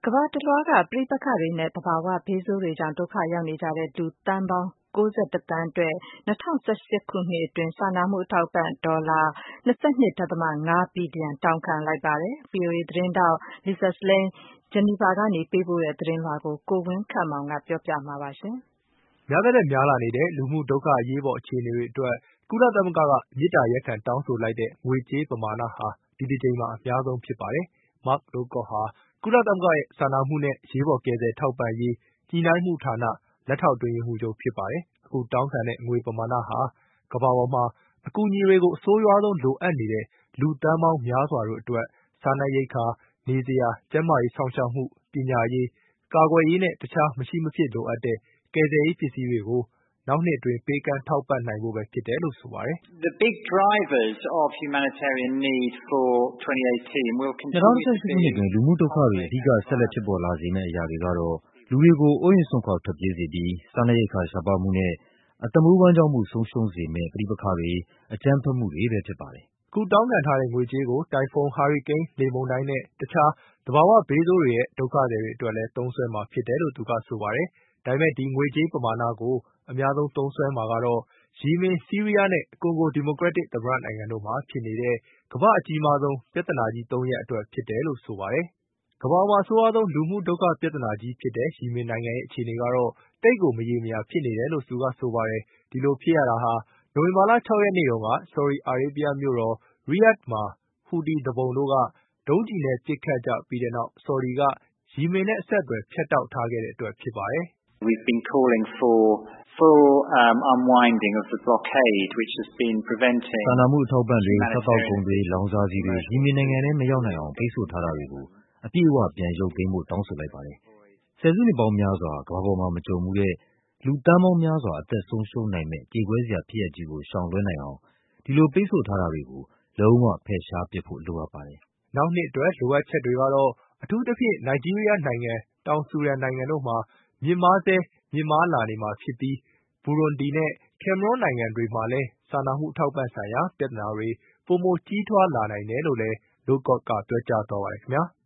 ကမ္ဘာတလွှားကပဋိပက္ခတွေနဲ့သဘာဝဘေးဆိုးတွေကြောင့်ဒုက္ခရောက်နေကြတဲ့လူသန်းပေါင်း91 သန်းအတွက်2018 ခုနှစ်အတွင်းစာနာမှုအထောက်အပံ့ဒေါ်လာ 22.5 ဘီလီယံတောင်းခံလိုက်ပါတယ်။ VOA သတင်းထောက် Lisa Schlein ဂျနီဗာကနေပေးပို့တဲ့သတင်းလွှာကို ကိုဝင်းခန့်မောင်ကပြောပြမှာပါ။များသထက်များလာနေတဲ့လူမှုဒုက္ခအရေးပေါ်အခြေအနေတွေအတွက်ကုလသမဂ္ဂကမေတ္တာရပ်ခံတောင်းဆိုလိုက်တဲ့ငွေကြေးပမာဏဟာဒီတစ်ကြိမ်မှာအများဆုံးဖြစ်ပါတယ်။ Mark Lowcock ဟာကုလသမဂ္ဂရဲ့စာနာမှုနဲ့အရေးပေါ်ကယ်ဆယ်ထောက်ပံ့ရေးညှိနှိုင်းမှုဌာနလက်ထောက်အတွင်းရေးမှူးချုပ်ဖြစ်ပါတယ်။ အခုတောင်းခံတဲ့ငွေပမာဏဟာကမ္ဘာပေါ်မှာအကူအညီတွေကိုအဆိုးရွားဆုံးလိုအပ်နေတဲ့လူသန်းပေါင်းများစွာတို့အတွက်စားနပ်ရိက္ခာ၊နေစရာ၊ကျန်းမာရေးစောင့်ရှောက်မှု၊ပညာရေး၊ကာကွယ်ရေးနဲ့တခြားမရှိမဖြစ်လိုအပ်တဲ့ကယ်ဆယ်ရေးပစ္စည်းတွေကိုနောက်နှစ်အတွင်းပေးကမ်းထောက်ပံ့နိုင်ဖို့ပဲဖြစ်တယ်လို့ဆိုပါတယ်။ The big drivers of humanitarian need for 2018 will continue to be 2018 ခုနှစ်တွင်လူမှုဒုက္ခတွေအဓိကဆက်လက်ဖြစ်ပေါ်လာစေမယ့်အရာတွေကတော့လူတွေကိုအိုးအိမ်စွန့်ခွာထွက်ပြေးစေပြီးစားနပ်ရိက္ခာရှားပါးမှုနဲ့အသက်မွေးဝမ်းကျောင်းမှုဆုံးရှုံးစေမယ့်ပဋိပက္ခတွေအကြမ်းဖက်မှုတွေပဲဖြစ်ပါတယ်။အခုတောင်းခံထားတဲ့ငွေကြေးကိုတိုင်ဖွန်း၊ဟာရီကိန်း၊လေမုန်တိုင်းနဲ့တခြားသဘာဝဘေးဆိုးတွေရဲ့ဒုက္ခသည်တွေအတွက်လည်းသုံးစွဲမှာဖြစ်တယ်လို့သူကဆိုပါတယ်။ဒါပေမဲ့ဒီငွေကြေးပမာဏကိုအများဆုံးသုံးစွဲမှာကတော့ယီမင်၊ဆီးရီးယားနဲ့ကွန်ဂိုဒီမိုကရက်တစ်သမ္မတနိုင်ငံတို့မှာဖြစ်နေတဲ့ကမ္ဘာ့အကြီးမားဆုံးပြဿနာကြီး၃ရပ်အတွက်ဖြစ်တယ်လို့ဆိုပါတယ်။ကမ္ဘာမှာအဆိုးရွားဆုံးလူမှုဒုက္ခပြဿနာကြီးဖြစ်တဲ့ယီမင်နိုင်ငံရဲ့အခြေအနေကတော့သိပ်ကိုမရေမရာဖြစ်နေတယ်လို့သူကဆိုပါတယ်။ဒီလိုဖြစ်ရတာဟာနိုဝင်ဘာလ 6 ရက်နေ့တုန်းကဆော်ဒီအာရေးဗျမြို့တော်ရီယာ့ဒ်မှာဟူသီသူပုန်တို့ကဒုံးကျည်နဲ့ပစ်ခတ်ကြပြီးတဲ့နောက်ဆော်ဒီကယီမင်နဲ့အဆက်အသွယ်ဖြတ်တောက်ထားခဲ့တဲ့အတွက်ဖြစ်ပါတယ်။ We've been calling for full unwinding of the blockade which has been preventing စာနာမှုအထောက်အပံ့တွေစားသောက်ကုန်တွေလောင်စာဆီတွေယီမင်နိုင်ငံထဲမရောက်နိုင်အောင်ပိတ်ဆို့ထားတာတွေကိုအပြည့်အဝပြန်ရုပ်သိမ်းဖို့တောင်းဆိုလိုက်ပါတယ်။ဆယ်စုနှစ်ပေါင်းများစွာကမ္ဘာပေါ်မှာမကြုံဘူးတဲ့လူသန်းပေါင်းများစွာအသက်ဆုံးရှုံးနိုင်မယ့်ကြေကွဲစရာဖြစ်ရပ်ကြီးကိုရှောင်လွှဲနိုင်အောင်ဒီလိုပိတ်ဆို့ထားတာတွေကိုလုံးဝဖယ်ရှားပစ်ဖို့လိုအပ်ပါတယ်။နောက်နှစ်အတွက်လိုအပ်ချက်တွေကတော့အထူးသဖြင့်နိုင်ဂျီးရီးယားနိုင်ငံ၊တောင်ဆူဒန်နိုင်ငံတို့မှာမြင့်မားဆဲမြင့်မားလာနေမှာဖြစ်ပြီးဘူရွန်ဒီနဲ့ကင်မရွန်းနိုင်ငံတွေမှာလည်းစာနာမှုအထောက်အပံ့ဆိုင်ရာပြဿနာတွေပိုမိုကြီးထွားလာနိုင်တယ်လို့လည်းLowcockကပြောကြားသွားပါတယ်ခင်ဗျာ။